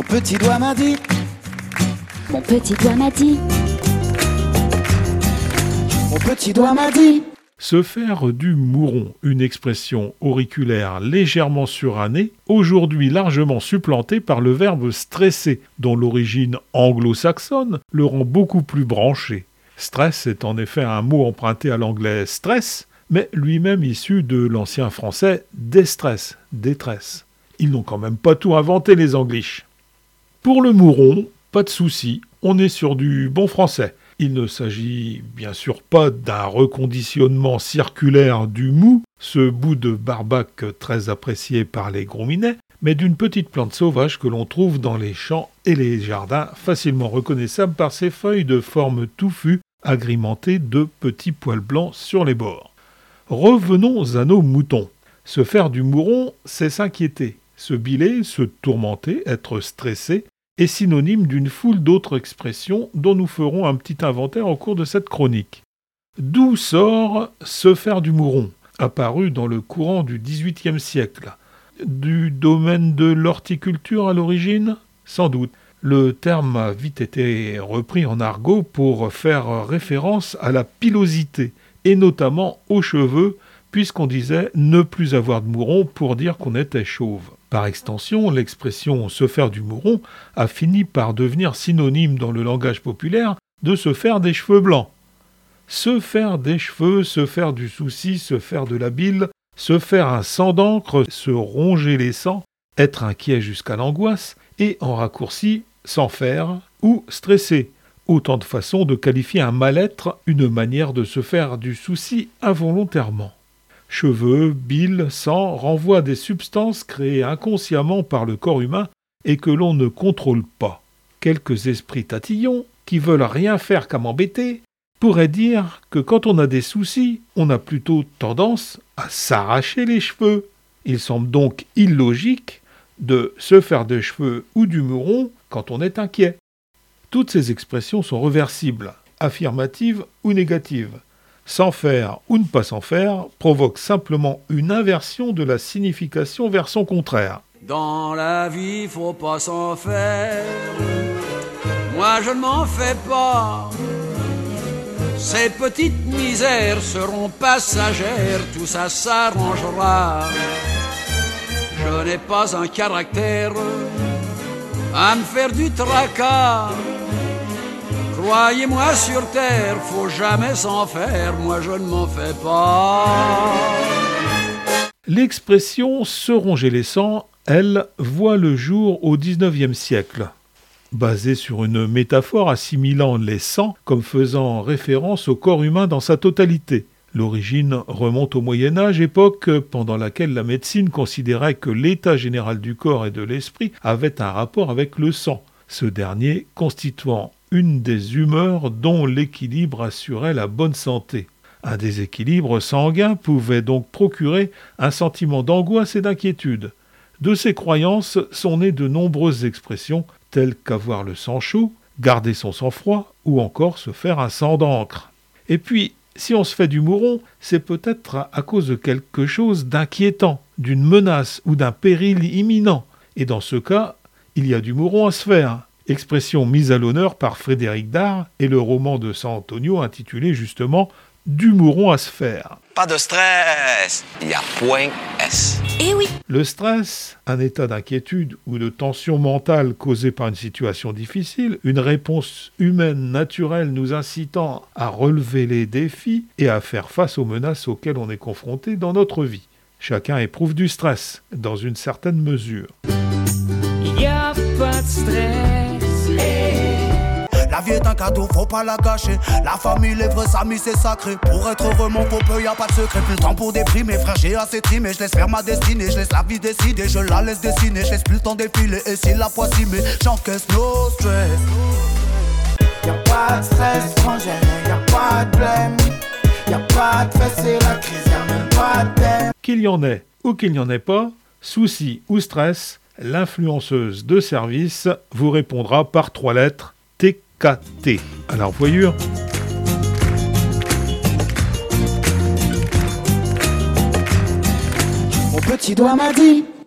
petit doigt m'a dit. Mon petit doigt m'a dit. Mon petit doigt m'a dit. Se faire du mouron, une expression auriculaire légèrement surannée, aujourd'hui largement supplantée par le verbe stresser, dont l'origine anglo-saxonne le rend beaucoup plus branché. Stress est en effet un mot emprunté à l'anglais stress, mais lui-même issu de l'ancien français déstress, détresse. Ils n'ont quand même pas tout inventé les Angliches. Pour le mouron, pas de souci, on est sur du bon français. Il ne s'agit bien sûr pas d'un reconditionnement circulaire du mou, ce bout de barbac très apprécié par les gros minets, mais d'une petite plante sauvage que l'on trouve dans les champs et les jardins, facilement reconnaissable par ses feuilles de forme touffue, agrémentées de petits poils blancs sur les bords. Revenons à nos moutons. Se faire du mouron, c'est s'inquiéter. Se biler, se tourmenter, être stressé, est synonyme d'une foule d'autres expressions dont nous ferons un petit inventaire au cours de cette chronique. D'où sort se faire du mouron, apparu dans le courant du XVIIIe siècle? Du domaine de l'horticulture à l'origine? Sans doute. Le terme a vite été repris en argot pour faire référence à la pilosité, et notamment aux cheveux, puisqu'on disait ne plus avoir de mouron pour dire qu'on était chauve. Par extension, l'expression « se faire du mouron » a fini par devenir synonyme dans le langage populaire de se faire des cheveux blancs. Se faire des cheveux, se faire du souci, se faire de la bile, se faire un sang d'encre, se ronger les sangs, être inquiet jusqu'à l'angoisse, et en raccourci, s'en faire ou stresser. Autant de façons de qualifier un mal-être, une manière de se faire du souci involontairement. Cheveux, bile, sang renvoient à des substances créées inconsciemment par le corps humain et que l'on ne contrôle pas. Quelques esprits tatillons, qui veulent rien faire qu'à m'embêter, pourraient dire que quand on a des soucis, on a plutôt tendance à s'arracher les cheveux. Il semble donc illogique de se faire des cheveux ou du mouron quand on est inquiet. Toutes ces expressions sont reversibles, affirmatives ou négatives. S'en faire ou ne pas s'en faire provoque simplement une inversion de la signification vers son contraire. Dans la vie, faut pas s'en faire. Moi, je ne m'en fais pas. Ces petites misères seront passagères, tout ça s'arrangera. Je n'ai pas un caractère à me faire du tracas. Croyez-moi sur terre, faut jamais s'en faire, moi je ne m'en fais pas. L'expression « se ronger les sangs », elle, voit le jour au XIXe siècle. Basée sur une métaphore assimilant les sangs comme faisant référence au corps humain dans sa totalité. L'origine remonte au Moyen-Âge, époque pendant laquelle la médecine considérait que l'état général du corps et de l'esprit avait un rapport avec le sang, ce dernier constituant une des humeurs dont l'équilibre assurait la bonne santé. Un déséquilibre sanguin pouvait donc procurer un sentiment d'angoisse et d'inquiétude. De ces croyances sont nées de nombreuses expressions telles qu'avoir le sang chaud, garder son sang-froid ou encore se faire un sang d'encre. Et puis, si on se fait du mouron, c'est peut-être à cause de quelque chose d'inquiétant, d'une menace ou d'un péril imminent. Et dans ce cas, il y a du mouron à se faire. Expression mise à l'honneur par Frédéric Dard et le roman de San Antonio intitulé justement « Du mouron à se faire ». Pas de stress, il y a point S. Eh oui. Le stress, un état d'inquiétude ou de tension mentale causé par une situation difficile, une réponse humaine naturelle nous incitant à relever les défis et à faire face aux menaces auxquelles on est confronté dans notre vie. Chacun éprouve du stress, dans une certaine mesure. Il n'y a pas de stress. La vie est un cadeau, faut pas la gâcher. La famille, les vrais amis, c'est sacré. Pour être heureux, mon faut peu, y a pas de secret. Plus le temps pour déprimer, frère, j'ai assez trimé. Je laisse faire ma destinée, je laisse la vie décider. Je la laisse dessiner, je laisse plus le temps défiler. Et si la poisse y met, j'encaisse no stress. Y'a pas de stress, frangin, y'a pas de blême. Y'a pas de stress, c'est la crise, y'a même pas de thème. Qu'il y en ait ou qu'il n'y en ait pas, souci ou stress, l'influenceuse de service vous répondra par 3 lettres TKT. À la revoyure. Mon petit doigt m'a dit.